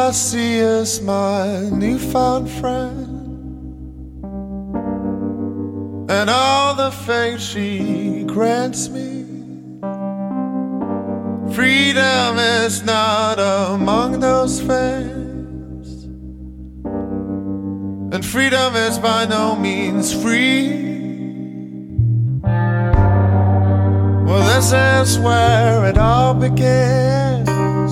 I see as my newfound friend, and all the fate she grants me. Freedom is not among those fames, and freedom is by no means free. Well, this is where it all begins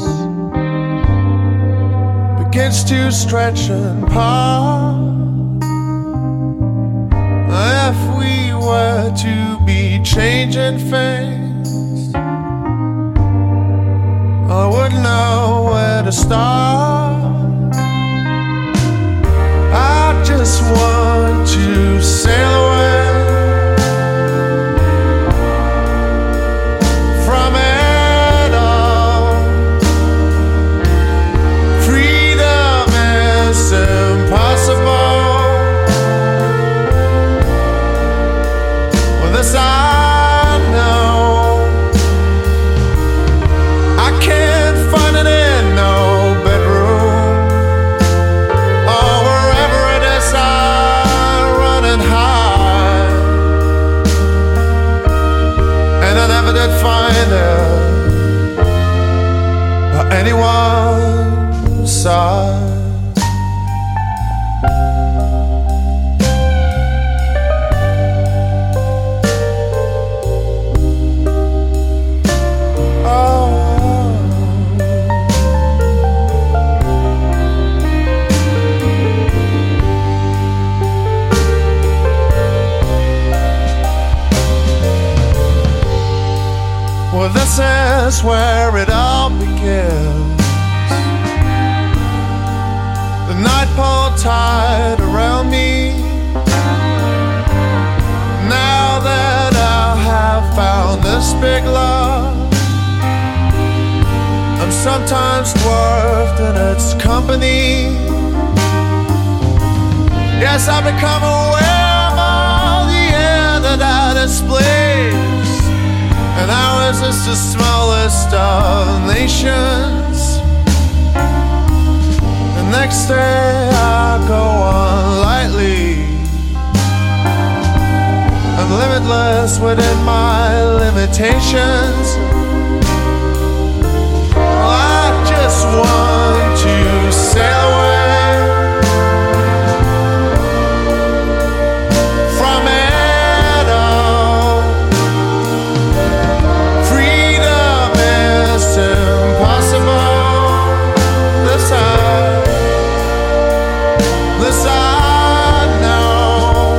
to stretch and part. If we were to be changing things, I wouldn't know where to start. I just want to sail away from it all. Freedom is impossible. Well, this I know. I can't find it in no bedroom, or wherever it is I run and hide. And I never did find it by anyone's side. Well, this is where it all begins. The night pole tied around me. Now that I have found this big love, I'm sometimes dwarfed in its company. Yes, I've become aware of all the air that I displace. And ours is the smallest of nations. The next day I go on lightly. I'm limitless within my limitations. I just want to sail away from it all. Freedom is impossible. This I know.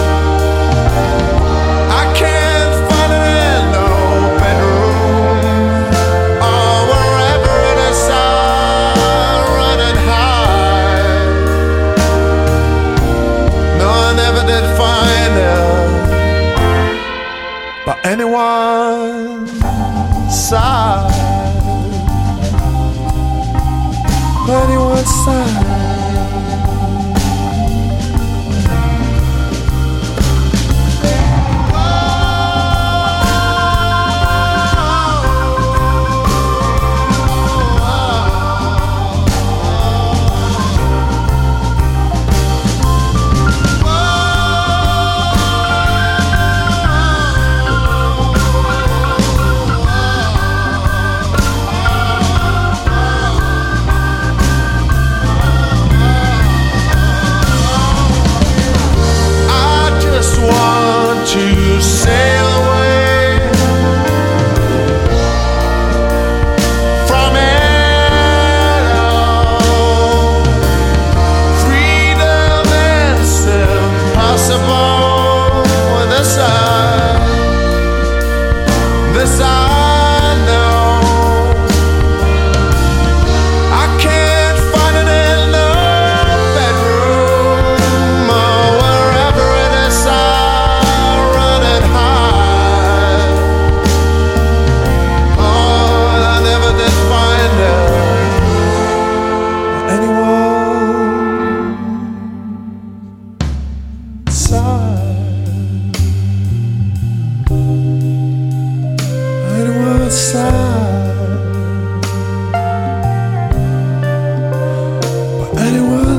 I can't find it in no bedroom, or wherever it is I run and hide. No, I never did find it by anyone's side. By anyone's side.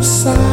side.